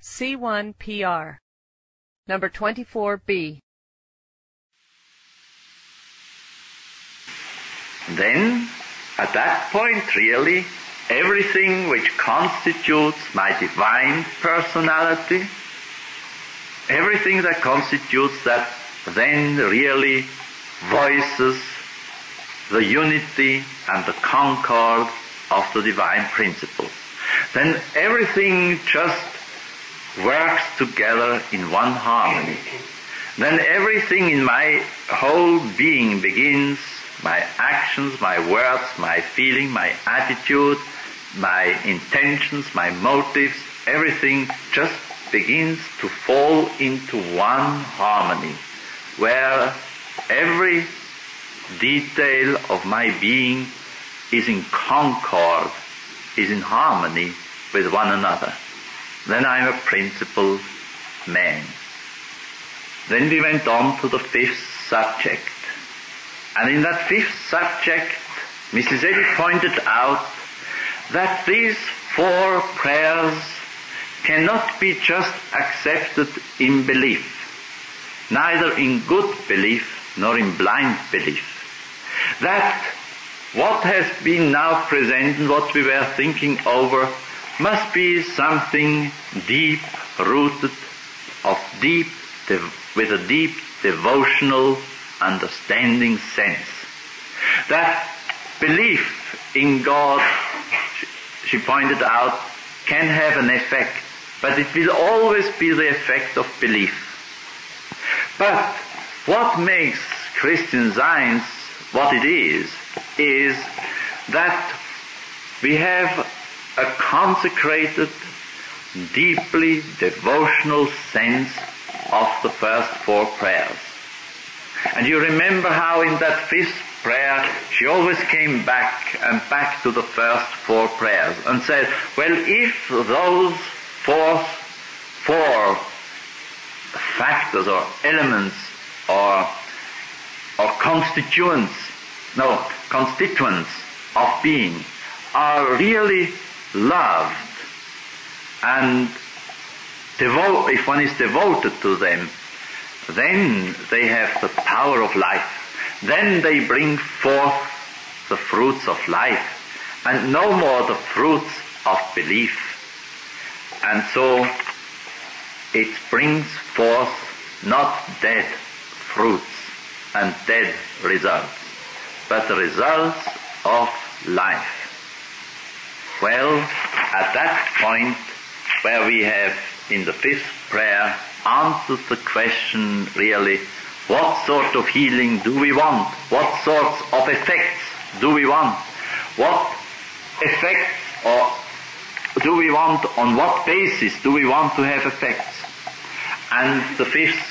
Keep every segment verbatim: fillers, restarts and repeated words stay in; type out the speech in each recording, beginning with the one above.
C one P R. Number twenty-four B. Then, at that point really, everything which constitutes my divine personality, everything that constitutes that then really voices the unity and the concord of the divine principle. Then everything just works together in one harmony. Then everything in my whole being begins, my actions, my words, my feeling, my attitude, my intentions, my motives, everything just begins to fall into one harmony, where every detail of my being is in concord, is in harmony with one another. Then I'm a principled man. Then we went on to the fifth subject. And in that fifth subject, Missus Eddy pointed out that these four prayers cannot be just accepted in belief, neither in good belief nor in blind belief. That what has been now presented, what we were thinking over, must be something deep rooted, of deep, with a deep devotional understanding sense. That belief in God, she pointed out, can have an effect, but it will always be the effect of belief. But what makes Christian Science what it is, is that we have a consecrated, deeply devotional sense of the first four prayers. And you remember how in that fifth prayer she always came back and back to the first four prayers and said, well, if those four, four factors or elements or, or constituents, no, constituents of being are really loved and devote, if one is devoted to them, then they have the power of life. Then they bring forth the fruits of life, and no more the fruits of belief. And so it brings forth not dead fruits and dead results, but the results of life. Well, at that point where we have in the fifth prayer answered the question really, what sort of healing do we want? What sorts of effects do we want? What effects or do we want, on what basis do we want to have effects? And the fifth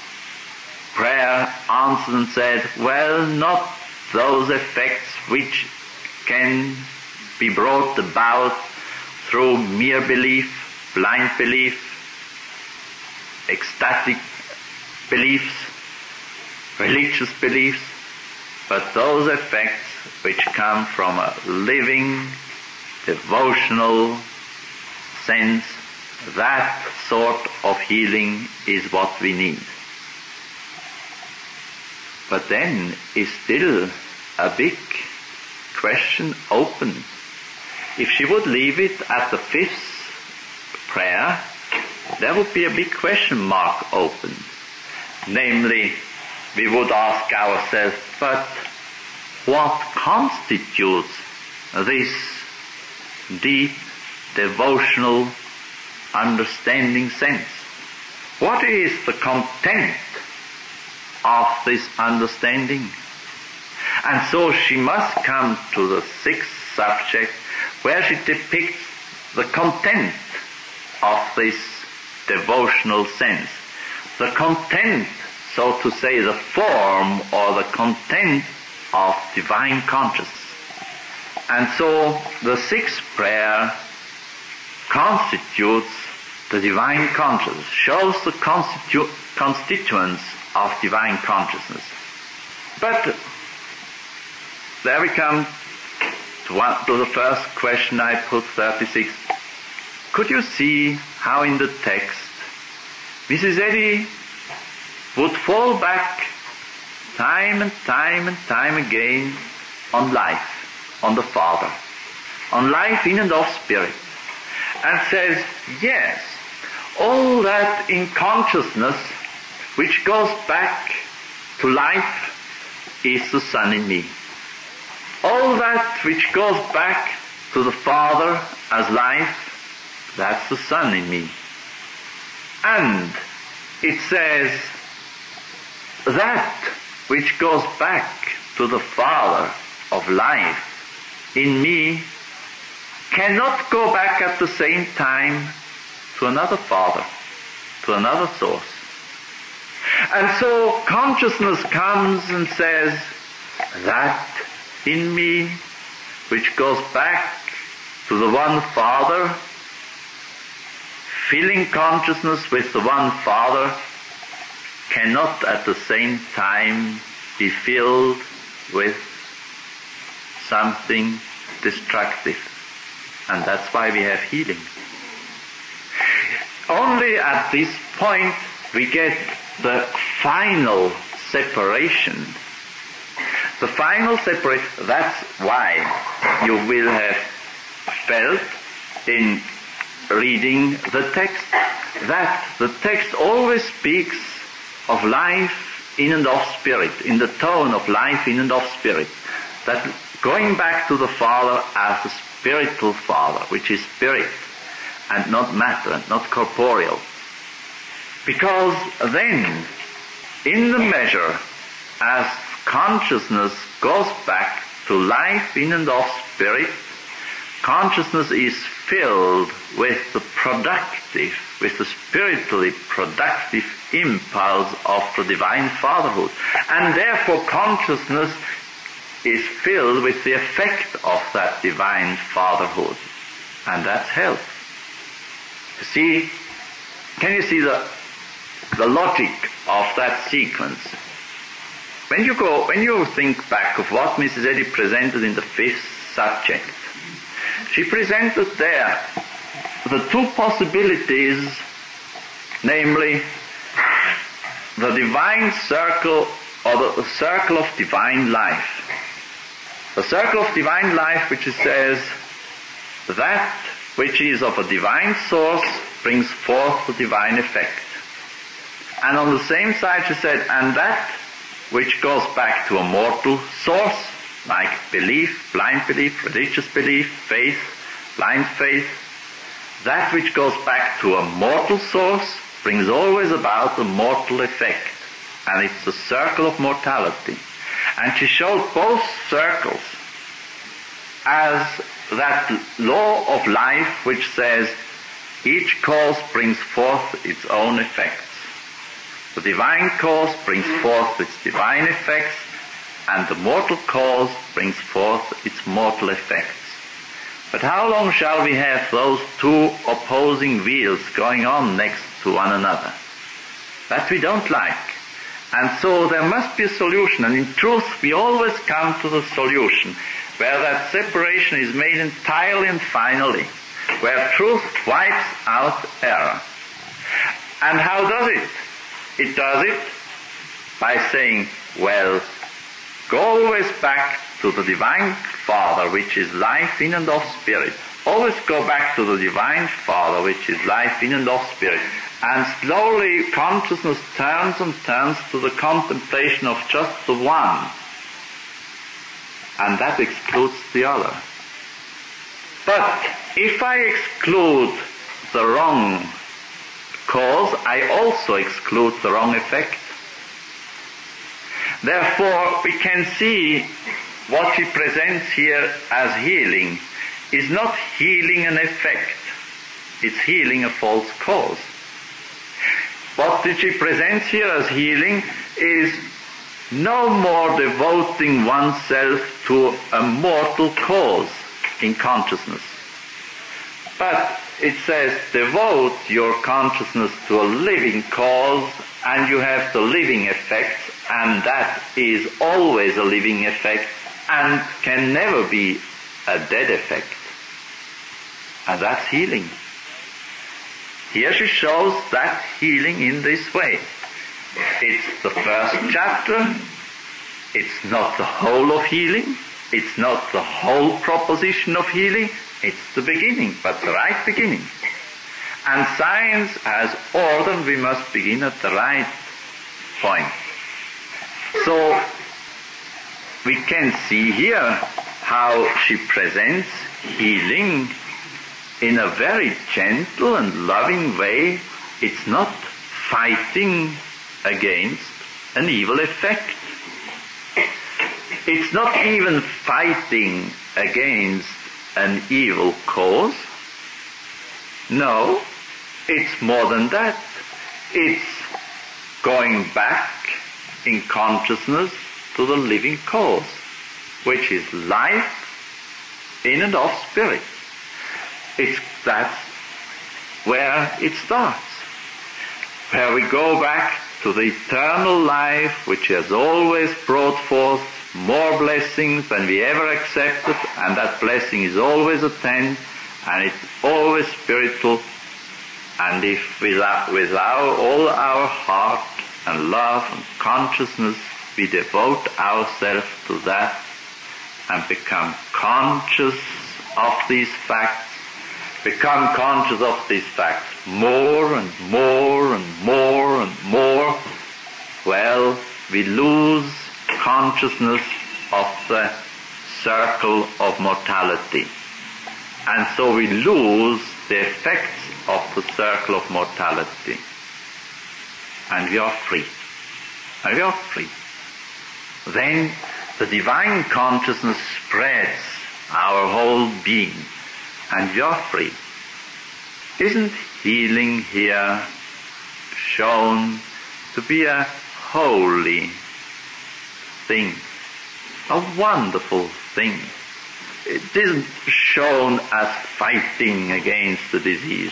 prayer answered and said, well, not those effects which can be brought about through mere belief, blind belief, ecstatic beliefs, religious beliefs, but those effects which come from a living, devotional sense, that sort of healing is what we need. But then is still a big question open. If she would leave it at the fifth prayer, there would be a big question mark open. Namely, we would ask ourselves, but what constitutes this deep, devotional, understanding sense? What is the content of this understanding? And so she must come to the sixth subject, where she depicts the content of this devotional sense. The content, so to say, the form or the content of divine consciousness. And so the sixth prayer constitutes the divine consciousness, shows the constitu- constituents of divine consciousness. But there we come to, one, to the first question I put, thirty-six. Could you see how in the text Missus Eddy would fall back time and time and time again on life, on the Father, on life in and of spirit, and says, yes, all that in consciousness which goes back to life is the Son in me. All that which goes back to the Father as life, that's the Son in me. And it says, that which goes back to the Father of life in me cannot go back at the same time to another Father, to another source. And so consciousness comes and says, that in me which goes back to the one Father, filling consciousness with the one Father, cannot at the same time be filled with something destructive. And that's why we have healing. Only at this point we get the final separation. The final separation, that's why you will have felt in reading the text that the text always speaks of life in and of spirit, in the tone of life in and of spirit. That going back to the Father as the spiritual Father, which is spirit and not matter and not corporeal. Because then, in the measure as consciousness goes back to life in and of spirit, consciousness is filled with the productive, with the spiritually productive impulse of the divine fatherhood. And therefore consciousness is filled with the effect of that divine fatherhood. And that's health. You see, can you see the, the logic of that sequence? When you go, when you think back of what Missus Eddy presented in the fifth subject, she presented there the two possibilities, namely the divine circle or the, the circle of divine life. The circle of divine life which says that which is of a divine source brings forth the divine effect. And on the same side she said, and that which goes back to a mortal source, like belief, blind belief, religious belief, faith, blind faith, that which goes back to a mortal source brings always about a mortal effect. And it's the circle of mortality. And she showed both circles as that law of life which says each cause brings forth its own effects. The divine cause brings forth its divine effects, and the mortal cause brings forth its mortal effects. But how long shall we have those two opposing wheels going on next to one another? That we don't like. And so there must be a solution, and in truth we always come to the solution where that separation is made entirely and finally, where truth wipes out error. And how does it? It does it by saying, well, go always back to the divine Father, which is life in and of spirit. Always go back to the divine Father, which is life in and of spirit. And slowly consciousness turns and turns to the contemplation of just the one. And that excludes the other. But if I exclude the wrong cause, I also exclude the wrong effect. Therefore, we can see what she presents here as healing is not healing an effect. It's healing a false cause. What did she present here as healing is no more devoting oneself to a mortal cause in consciousness. But it says, devote your consciousness to a living cause, and you have the living effects, and that is always a living effect, and can never be a dead effect. And that's healing. here she shows that healing in this way. It's the first chapter. It's not the whole of healing. It's not the whole proposition of healing. It's the beginning, but the right beginning. And science has ordered we must begin at the right point. So we can see here how she presents healing in a very gentle and loving way. It's not fighting against an evil effect. It's not even fighting against an evil cause. No, it's more than that. It's going back in consciousness to the living cause, which is life in and of spirit. It's that's where it starts, where we go back to the eternal life which has always brought forth more blessings than we ever accepted, and that blessing is always attended, and it's always spiritual. And if with our, with our, all our heart and love and consciousness we devote ourselves to that and become conscious of these facts, become conscious of these facts more and more and more and more, well, we lose consciousness of the circle of mortality. And so we lose the effects of the circle of mortality. And we are free. And we are free. Then the divine consciousness spreads our whole being, and we are free. Isn't healing here shown to be a holy thing, a wonderful thing? It isn't shown as fighting against the disease.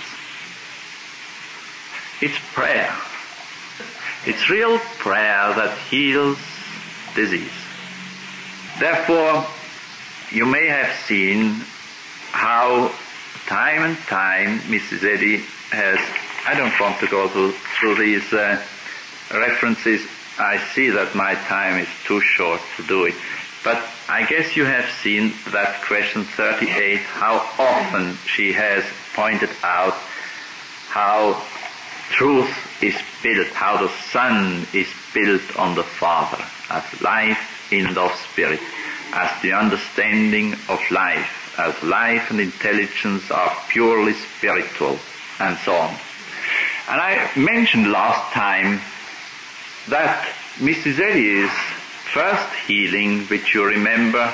It's prayer. It's real prayer that heals disease. Therefore, you may have seen how time and time Missus Eddy has, I don't want to go through, through these uh, references. I see that my time is too short to do it. But I guess you have seen that question thirty-eight, how often she has pointed out how truth is built, how the Son is built on the Father, as life in and of spirit, as the understanding of life, as life and intelligence are purely spiritual, and so on. And I mentioned last time that Missus Eddy's first healing, which you remember,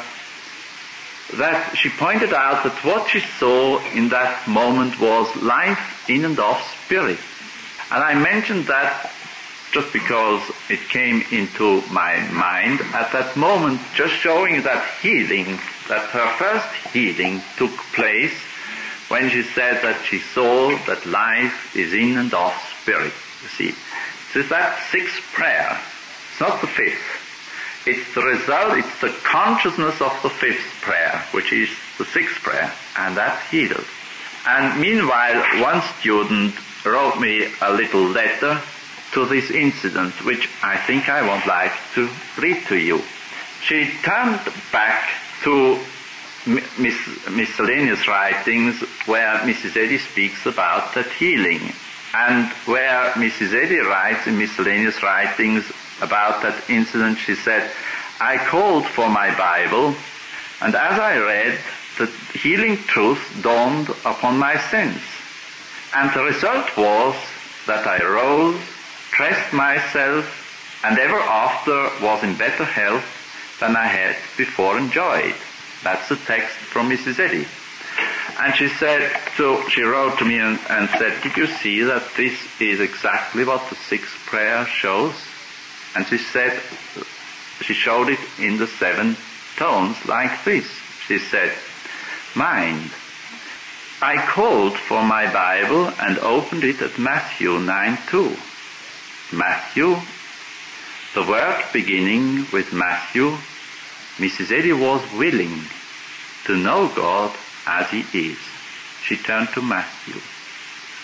that she pointed out that what she saw in that moment was life in and of spirit. And I mentioned that just because it came into my mind at that moment, just showing that healing, that her first healing took place when she said that she saw that life is in and of spirit. You see, it's that sixth prayer. It's not the fifth. It's the result, it's the consciousness of the fifth prayer, which is the sixth prayer, and that healed. And meanwhile, one student wrote me a little letter to this incident, which I think I would like to read to you. She turned back to mis- miscellaneous writings where Missus Eddy speaks about that healing, and where Missus Eddy writes in miscellaneous writings about that incident. She said, I called for my Bible, and as I read, the healing truth dawned upon my sense. And the result was that I rose, dressed myself, and ever after was in better health than I had before enjoyed. That's the text from Missus Eddy. And she said, so she wrote to me and, and said, did you see that this is exactly what the sixth prayer shows? And she said, she showed it in the seven tones like this. She said, mind, I called for my Bible and opened it at Matthew nine two. Matthew, the word beginning with Matthew, Missus Eddy was willing to know God as He is. She turned to Matthew.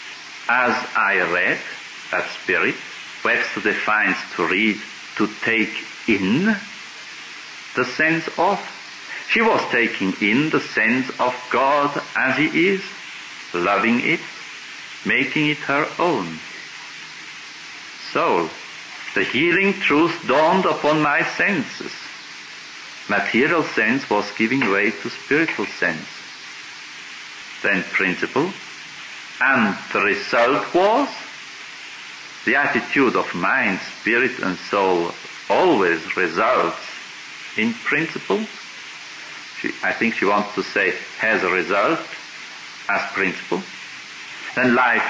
as I read, that spirit, Webster defines to read, to take in the sense of. She was taking in the sense of God as He is, loving it, making it her own. So, the healing truth dawned upon my senses. Material sense was giving way to spiritual sense. Then principle. And the result was the attitude of mind, spirit and soul always results in principle. She, I think she wants to say has a result as principle. Then life.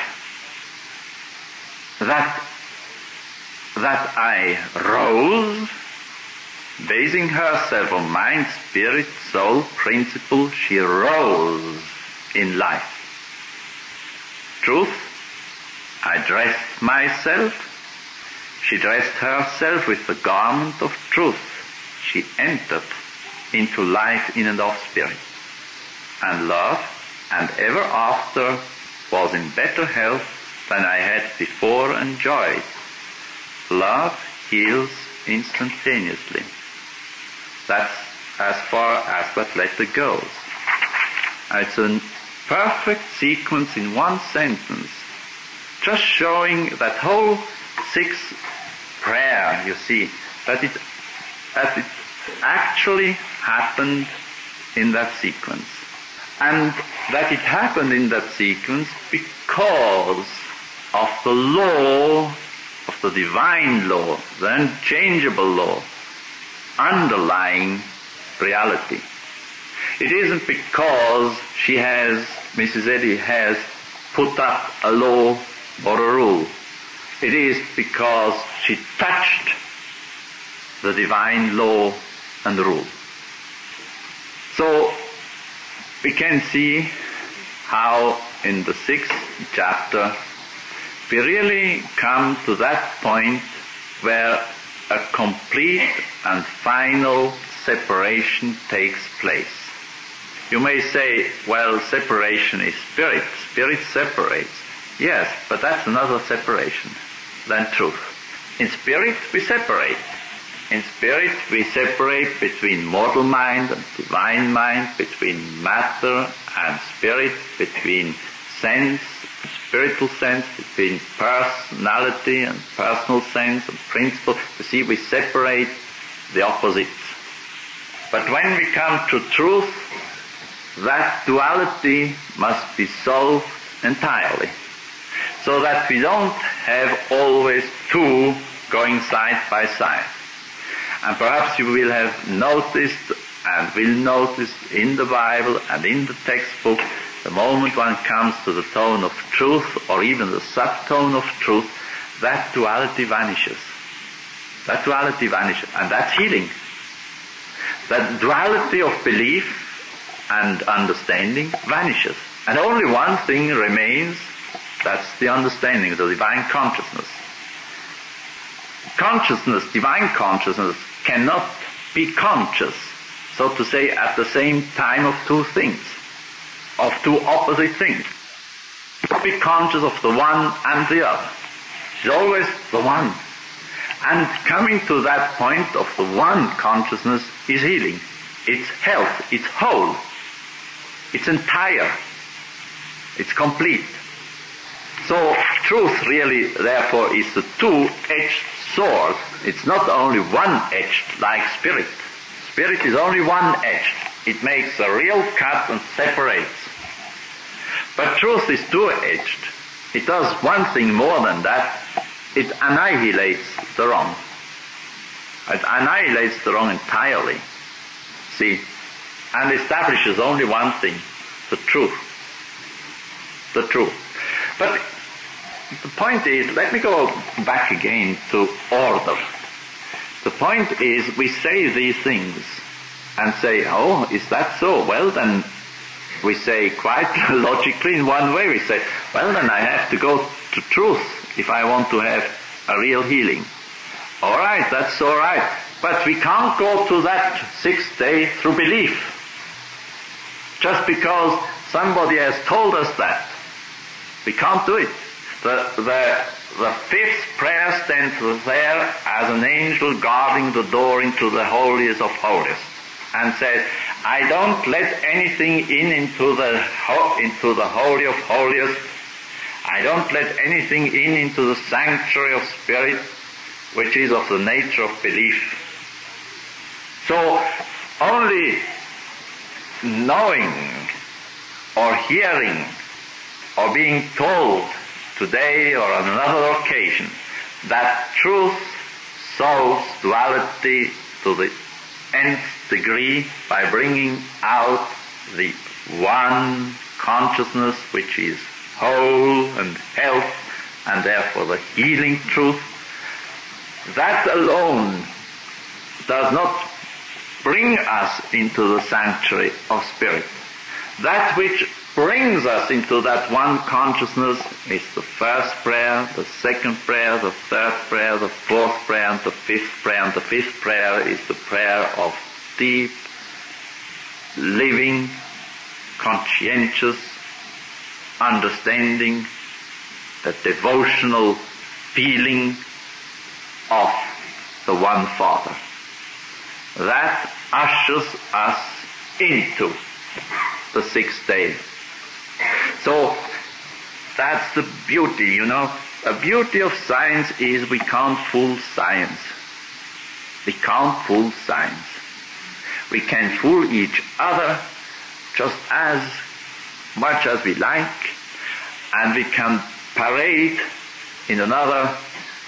That, that I rose, basing herself on mind, spirit, soul, principle, she rose in life. Truth, I dressed myself. She dressed herself with the garment of truth. She entered into life in and of spirit. And love, and ever after, was in better health than I had before enjoyed. Love heals instantaneously. That's as far as that letter goes. It's a perfect sequence in one sentence, just showing that whole sixth prayer, you see, that it, that it actually happened in that sequence. And that it happened in that sequence because of the law, of the divine law, the unchangeable law, underlying reality. It isn't because she has, Missus Eddy has put up a law or a rule. It is because she touched the divine law and rule. So we can see how in the sixth chapter we really come to that point where a complete and final separation takes place. You may say, well, separation is spirit. Spirit separates. Yes, but that's another separation than truth. In spirit, we separate. In spirit, we separate between mortal mind and divine mind, between matter and spirit, between sense and spiritual sense, between personality and personal sense and principle. You see, we separate the opposites. But when we come to truth, that duality must be solved entirely, so that we don't have always two going side by side. And perhaps you will have noticed and will notice in the Bible and in the textbook, the moment one comes to the tone of truth or even the subtone of truth, that duality vanishes. That duality vanishes, and that's healing. That duality of belief and understanding vanishes. And only one thing remains, that's the understanding, the divine consciousness. Consciousness, divine consciousness, cannot be conscious, so to say, at the same time of two things, of two opposite things. Be conscious of the one and the other. It's always the one. And coming to that point of the one consciousness is healing. It's health, it's whole, it's entire, it's complete. So truth really, therefore, is the two-edged sword. It's not only one-edged like spirit. Spirit is only one-edged. It makes a real cut and separates. But truth is two-edged. It does one thing more than that. It annihilates the wrong. It annihilates the wrong entirely. See? And establishes only one thing, the truth. The truth. But the point is, let me go back again to order. The point is, we say these things and say, oh, is that so? Well, then we say quite logically in one way, we say, well, then I have to go to truth if I want to have a real healing. All right, that's all right. But we can't go to that sixth day through belief. Just because somebody has told us that. We can't do it. The, the, the fifth prayer stands there as an angel guarding the door into the holiest of holiest, and says, I don't let anything in into the, ho- into the holy of holiest. I don't let anything in into the sanctuary of spirit, which is of the nature of belief. So, only knowing or hearing or being told today or on another occasion that truth solves duality to the nth degree by bringing out the one consciousness which is whole and health and therefore the healing truth, that alone does not bring us into the sanctuary of spirit. That which brings us into that one consciousness is the first prayer, the second prayer, the third prayer, the fourth prayer, and the fifth prayer. And the fifth prayer is the prayer of deep, living, conscientious understanding, the devotional feeling of the one Father. That ushers us into the sixth day. So, that's the beauty, you know. The beauty of science is we can't fool science. We can't fool science. We can fool each other just as much as we like, and we can parade in another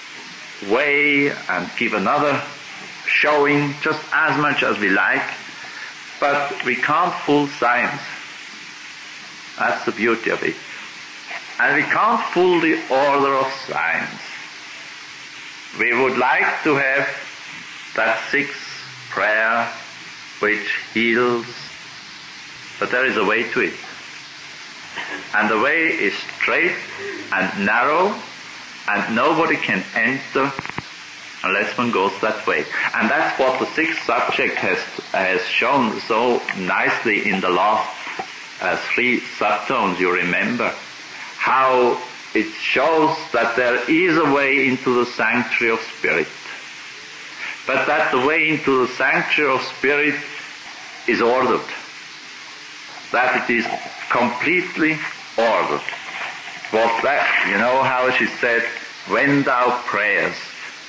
way and give another showing just as much as we like, but we can't fool science. That's the beauty of it. And we can't fool the order of science. We would like to have that sixth prayer which heals, but there is a way to it. And the way is straight and narrow, and nobody can enter unless one goes that way. And that's what the sixth subject has, has shown so nicely in the last uh, three subtones, you remember. How it shows that there is a way into the sanctuary of spirit. But that the way into the sanctuary of spirit is ordered. That it is completely ordered. Was that, you know how she said, when thou prayest,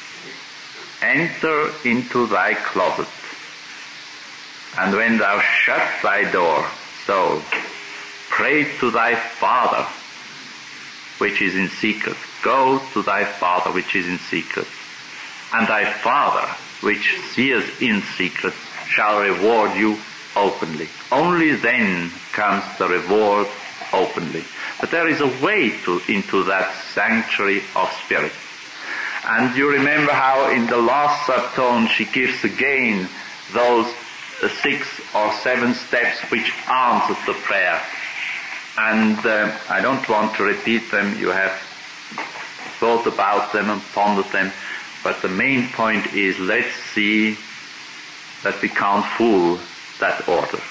enter into thy closet, and when thou shut thy door, so pray to thy Father, which is in secret. Go to thy Father, which is in secret. And thy Father, which seeth in secret, shall reward you openly. Only then comes the reward openly. But there is a way to, into that sanctuary of spirit. And you remember how in the last subtone she gives again those uh, six or seven steps which answers the prayer. And uh, I don't want to repeat them. You have thought about them and pondered them. But the main point is, let's see that we can't fool that order.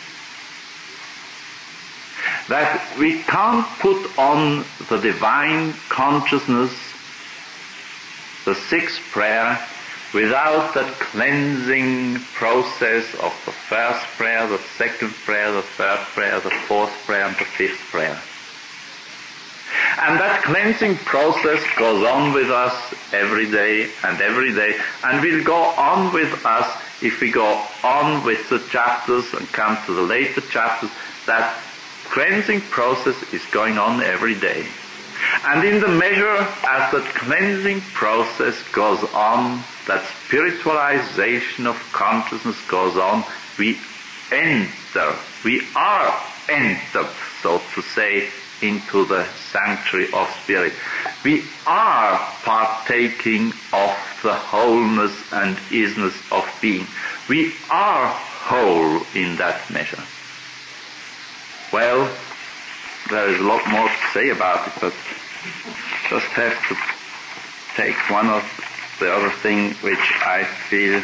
That we can't put on the divine consciousness the sixth prayer without that cleansing process of the first prayer, the second prayer, the third prayer, the fourth prayer, and the fifth prayer. And that cleansing process goes on with us every day and every day, and will go on with us if we go on with the chapters and come to the later chapters. That cleansing process is going on every day. And in the measure as that cleansing process goes on, that spiritualization of consciousness goes on, we enter, we are entered, so to say, into the sanctuary of spirit. We are partaking of the wholeness and isness of being. We are whole in that measure. Well, there is a lot more to say about it, but just have to take one of the other thing which I feel,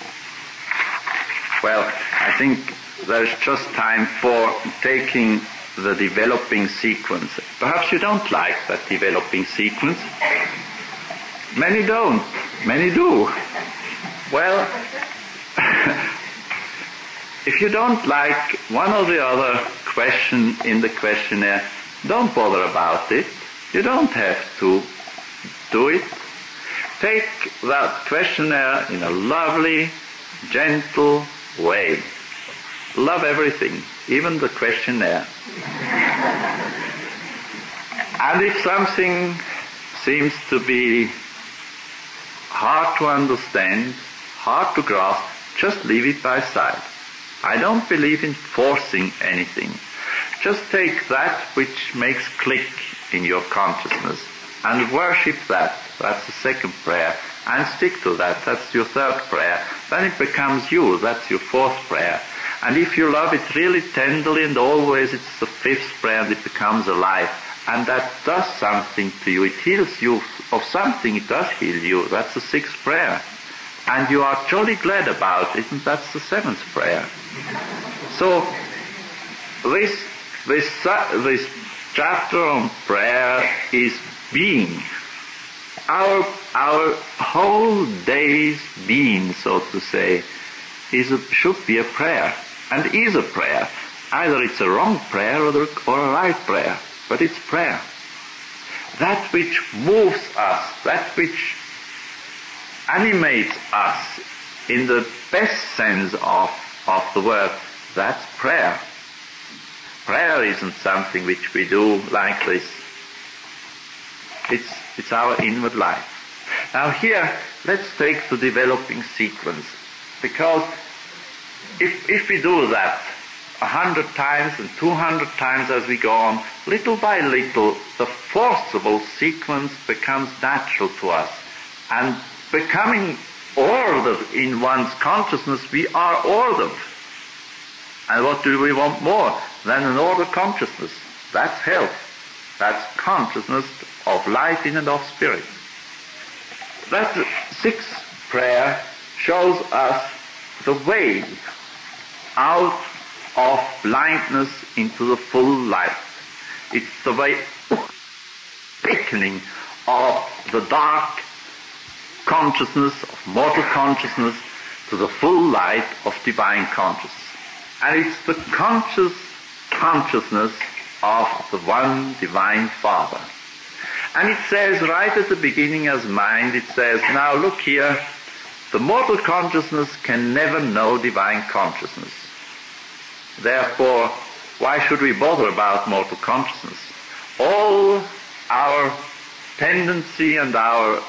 well, I think there's just time for taking the developing sequence. Perhaps you don't like that developing sequence. Many don't. Many do. Well, if you don't like one or the other question in the questionnaire, don't bother about it. You don't have to do it. Take that questionnaire in a lovely, gentle way. Love everything, even the questionnaire. And if something seems to be hard to understand, hard to grasp, just leave it by side. I don't believe in forcing anything. Just take that which makes click in your consciousness and worship that. That's the second prayer. And stick to that. That's your third prayer. Then it becomes you. That's your fourth prayer. And if you love it really tenderly and always, it's the fifth prayer and it becomes alive. And that does something to you. It heals you of something. It does heal you. That's the sixth prayer. And you are jolly glad about it, and that's the seventh prayer. So, this, this, this chapter on prayer is being. Our, our whole day's being, so to say, is a, should be a prayer, and is a prayer. Either it's a wrong prayer or, the, or a right prayer, but it's prayer. That which moves us, that which animates us in the best sense of, of the word, that's prayer. Prayer isn't something which we do like this. It's, it's our inward life. Now here, let's take the developing sequence, because if, if we do that a hundred times and two hundred times as we go on, little by little, the forcible sequence becomes natural to us. And becoming ordered in one's consciousness, we are ordered. And what do we want more than an ordered consciousness? That's health. That's consciousness of life in and of spirit. That sixth prayer shows us the way out of blindness into the full light. It's the way awakening of the dark consciousness, of mortal consciousness, to the full light of divine consciousness. And it's the conscious consciousness of the one divine Father. And it says right at the beginning as mind, it says, now look here, the mortal consciousness can never know divine consciousness. Therefore, why should we bother about mortal consciousness? All our tendency and our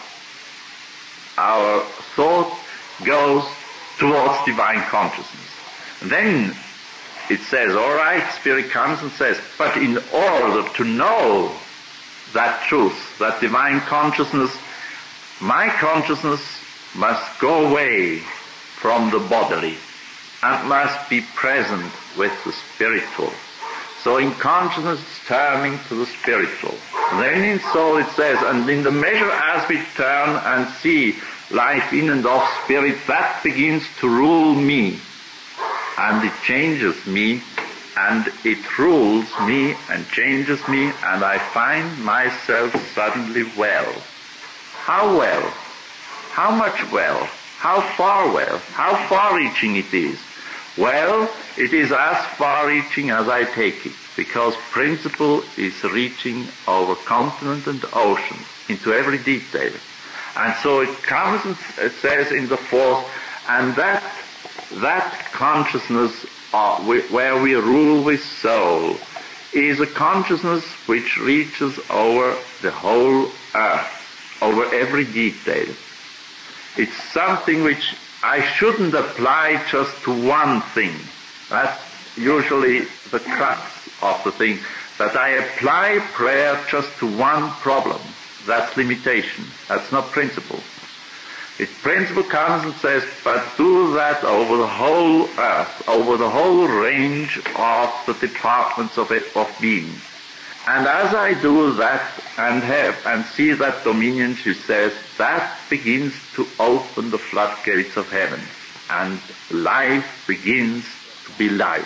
our thought goes towards divine consciousness. Then it says, all right, Spirit comes and says, but in order to know that truth, that divine consciousness, my consciousness must go away from the bodily and must be present with the spiritual. So in consciousness it's turning to the spiritual. Then in soul it says, and in the measure as we turn and see life in and of spirit, that begins to rule me. And it changes me, and it rules me and changes me, and I find myself suddenly well. How well? How much well? How far well? How far-reaching it is? Well, it is as far-reaching as I take it, because principle is reaching over continent and ocean, into every detail. And so it comes and it says in the fourth, and that that consciousness uh, where we rule with soul is a consciousness which reaches over the whole earth, over every detail. It's something which I shouldn't apply just to one thing. That's usually the crux of the thing, that I apply prayer just to one problem. That's limitation. That's not principle. Its principle comes and says, but do that over the whole earth, over the whole range of the departments of it, of being. And as I do that and have and see that dominion, she says, that begins to open the floodgates of heaven. And life begins to be life.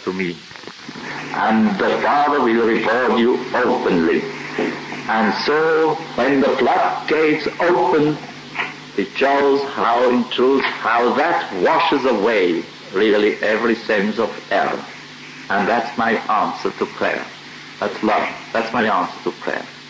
to me. And the Father will reward you openly. And so, when the floodgates open, it shows how, in truth, how that washes away really every sense of error. And that's my answer to prayer. That's love. That's my answer to prayer.